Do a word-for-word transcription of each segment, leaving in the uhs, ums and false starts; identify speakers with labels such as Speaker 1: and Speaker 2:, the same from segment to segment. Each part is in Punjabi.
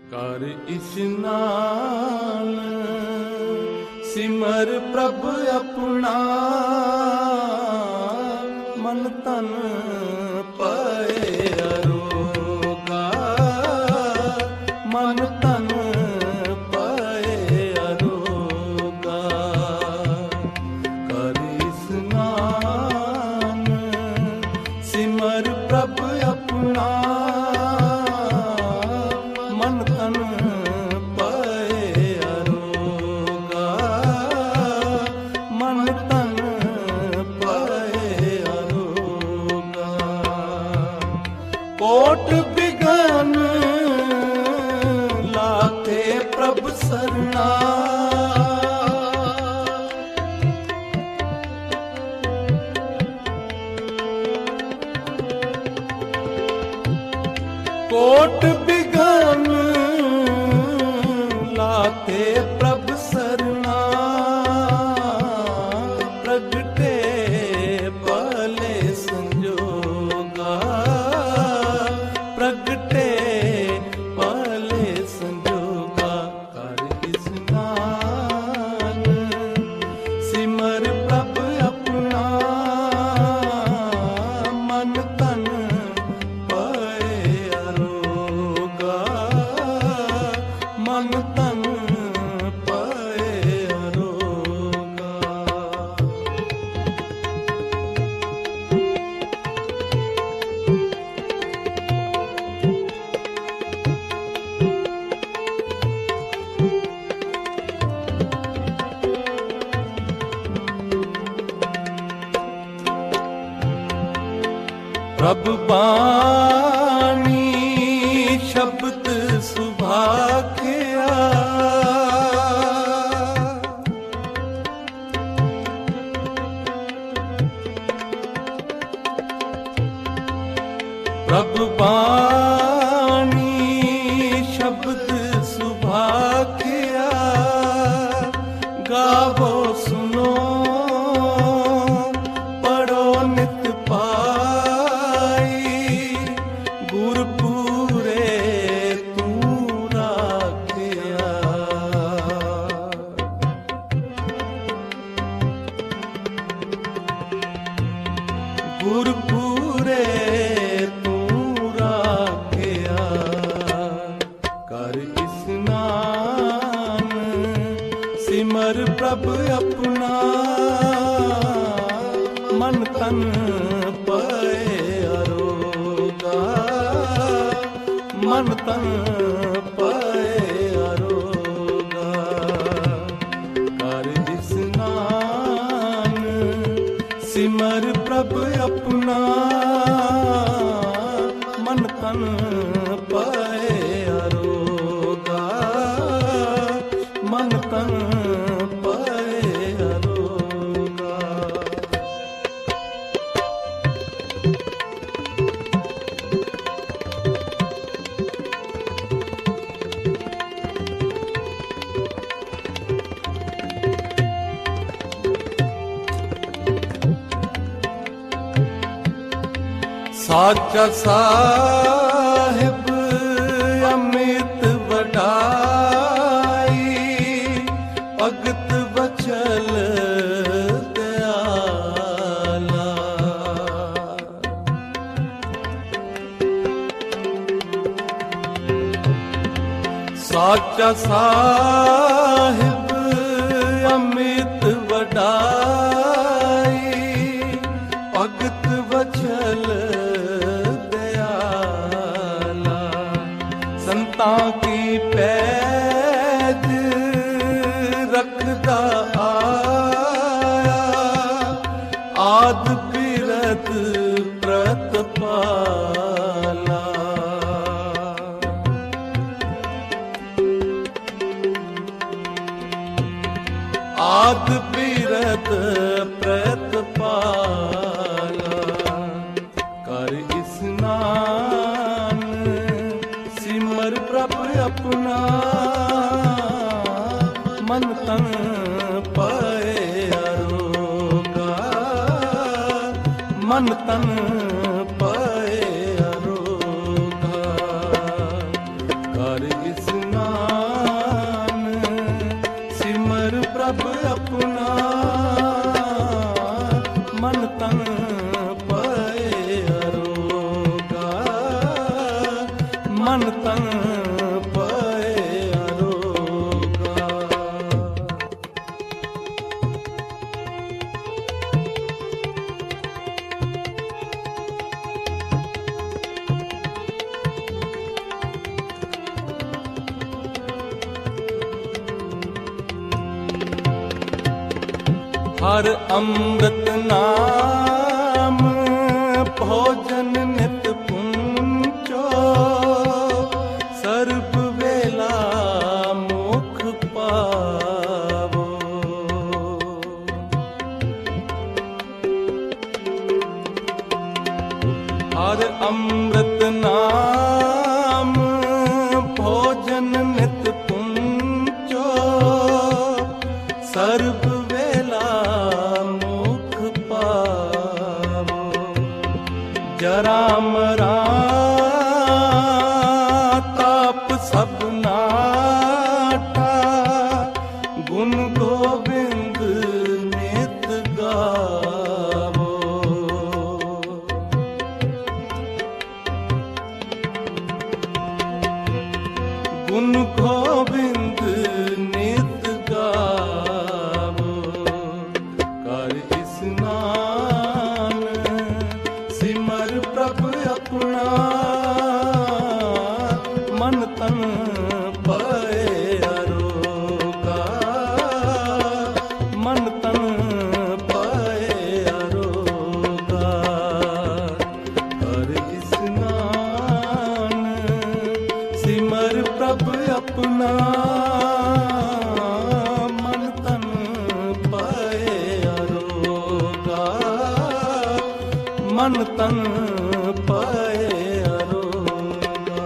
Speaker 1: ਕਰ ਇਸ਼ਨਾਨ ਸਿਮਰ ਪ੍ਰਭ ਆਪਣਾ, ਮਨ ਤਨ ਪਏ ਅਰੋਗਾ, ਮਨ ਤਨ ਪਏ ਅਰੋਗਾ। ਕਰ ਇਸ਼ਨਾਨ ਸਿਮਰ ਪ੍ਰਭ ਆਪਣਾ, ਮਨ ਤਨ ਪਏ ਅਰੋਗਾ, ਮਨ ਤਨ ਪਏ ਅਰੋਗਾ। ਕੋਟ ਬਿਗਨ ਲਾਤੇ ਪ੍ਰਭ ਸਰਣਾ, ਕੋਟ ਬਿਗਨ ਲਾਤੇ ਪ੍ਰਭ ਸਰਣਾ, ਪ੍ਰਗਟੇ ਭਲੇ ਸੰਜੋਗਾ, ਪ੍ਰਗਟੇ ਭਲੇ ਸੰਜੋਗਾ। ਕਰ ਇਸ਼ਨਾਨ ਸਿਮਰ ਪ੍ਰਭ ਆਪਣਾ, ਮਨ ਤਨ ਪਏ ਅਰੋਗਾ, ਮਨ ਤਨ ਪਏ ਅਰੋਗਾ। ਪ੍ਰਭ ਬਾਣੀ ਸ਼ਬਦ ਸੁਭਾਖਿਆ, ਪ੍ਰਭ ਬਾਣੀ ਸ਼ਬਦ ਸੁਭਾਖਿਆ, ਗਾਵੋ ਸੁਨੋ ਪੜੋ ਨਿਤ ਪਾਈ, ਗੁਰਪੂਰੇ ਤੂੰ ਰਾਖਿਆ। ਗੁਰਪੂਰੇ ਤੂੰ ਰਾਖਿਆ। ਕਰ ਇਸ਼ਨਾਨ ਸਿਮਰ ਪ੍ਰਭ ਆਪਣਾ, ਮਨ ਤਨ ਪਏ ਅਰੋਗਾ, ਮਨ ਤਨ ਪਏ ਅਰੋਗਾ। ਕਰ ਇਸ਼ਨਾਨ ਸਿਮਰ ਪ੍ਰਭ ਆਪਣਾ, ਮਨ ਤਨ ਪਏ ਅਰੋਗਾ, ਮਨ ਤਨ ਪਏ ਅਰੋਗਾ। ਸਾਚਾ ਸਾਹਿਬ ਅੰਮ੍ਰਿਤ ਵਡਾਈ, ਭਗਤ ਵਚਲ ਦਿਆਲਾ। ਸਾਚਾ ਸਾਹਿਬ ਅੰਮ੍ਰਿਤ ਵਡਾਈ, ਭਗਤ ਵਚਲ ਸੰਤਾਂ ਕੀ ਪੈਜ ਰੱਖਦਾ ਆਇਆ, ਆਦ ਬਿਰਤ ਪ੍ਰਤਪਾਲਾ। ਆਦ ਬਿਰਤ ਪ੍ਰਤਪਾਲਾ। ਕਰ ਇਸ਼ਨਾਨ ਸਿਮਰ ਪ੍ਰਭ ਆਪਣਾ, ਮਨ ਤਨ ਪਏ ਅਰੋਗਾ, ਮਨ ਤਨ ਪਏ ਅਰੋਗਾ। ਕਰ ਇਸਨਾਨ ਸਿਮਰ ਪ੍ਰਭ ਆਪਣਾ ਮਨ ਤਨ ਪਏ ਅਰੋਗਾ ਮਨ ਤਨ ਪਏ ਅਰੋਗਾ। ਹਰ ਅੰਮ੍ਰਿਤ ਨਾਮ ਭੋਜਨ ਨਿਤ ਪੁੰਚੋ ਸਰਬ ਵੇਲਾ ਮੁਖ ਪਾਵੋ। ਹਰ ਅੰਮ੍ਰਿਤ ਨਾਮ ਭੋਜਨ ਨਿਤ ਪੁੰਚੋ ਸਰਬ ਜਰਾਮ ਤਾਪ ਸਭ ਨਾਟਾ ਗੁਣ ਗੋਬਿੰਦ ਨਿਤ ਗਾਵੋ। ਗੁਣ ਗੋਬਿੰਦ ਨਿਤ ਗਾਵੋ। ਕਰ ਇਸਨਾਨ ਸਿਮਰ ਪ੍ਰਭ ਆਪਣਾ ਮਨ ਤਨ ਪਏ ਅਰੋਗਾ ਮਨ ਤਨ ਪਏ ਅਰੋਗਾ। ਕਰ ਇਸਨਾਨ ਸਿਮਰ ਪ੍ਰਭ ਆਪਣਾ ਮਨ ਤਨ ਪਏ ਅਰੋਗਾ ਮਨ ਤਨ ਪਏ ਅਰੋਗਾ।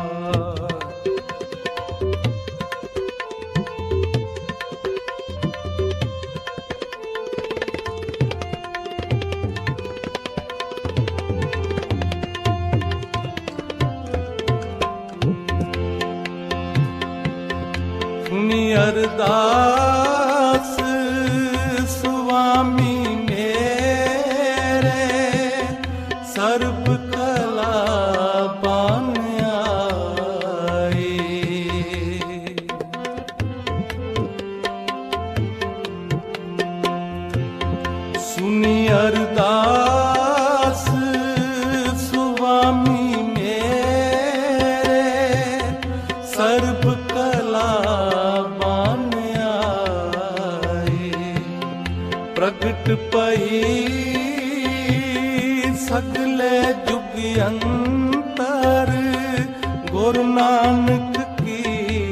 Speaker 1: ਸੁਣੀ ਅਰਦਾਸ ਸੁਆਮੀ ਮੇਰੇ ਸਰਬ ਕਲਾ ਬਨ ਆਈ। ਸੁਣੀ ਅਰਦਾਸ ਸੁਆਮੀ ਮੇਰੇ ਸਰਬ ਕਲਾ ਬਨ ਆਈ। ਪ੍ਰਗਟ ਪਈ ਸਗਲੇ ਜੁਗ ਅੰਤਰ ਗੁਰ ਨਾਨਕ ਕੀ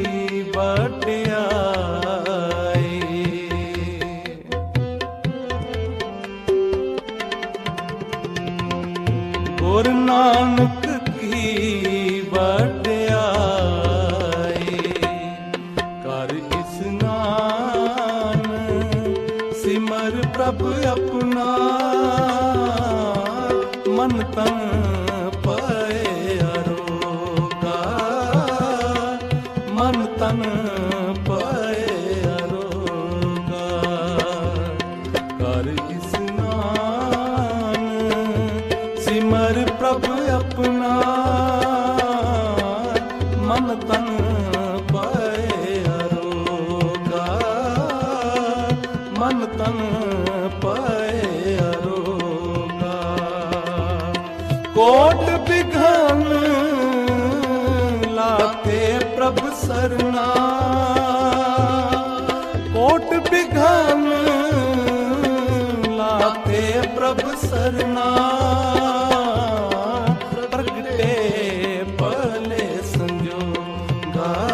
Speaker 1: ਵਡਿਆਈ। ਗੁਰ ਨਾਨਕ ਕੀ ਵਡਿਆਈ। ਕਰ ਇਸਨਾਨ ਸਿਮਰ ਪ੍ਰਭ ਆਪਣਾ ਮਨ ਤਨ ਪਏ ਅਰੋਗਾ ਮਨ ਤਨ ਪਏ ਅਰੋਗਾ। ਕਰ ਇਸਨਾਨ ਸਿਮਰ ਪ੍ਰਭ ਆਪਣਾ ਮਨ ਤਨ ਪਏ ਅਰੋਗਾ ਮਨ ਤਨ ਪਏ ਅਰੋਗਾ। ਕੋਟ ਬਿਘਨ ਲਾਤੇ ਪ੍ਰਭ ਸਰਨਾ ਕੋਟ ਬਿਘਨ ਲਾਤੇ ਪ੍ਰਭ ਸਰਨਾ। ਪ੍ਰਗਟੇ ਭਲੇ ਸੰਜੋਗਾ